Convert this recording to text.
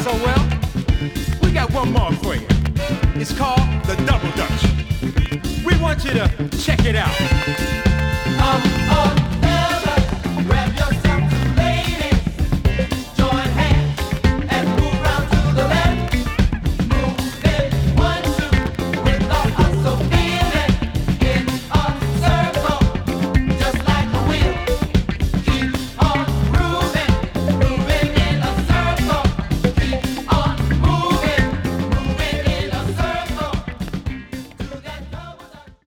so well, we got one more for you. It's called the Double Dutch. We want you to check it out.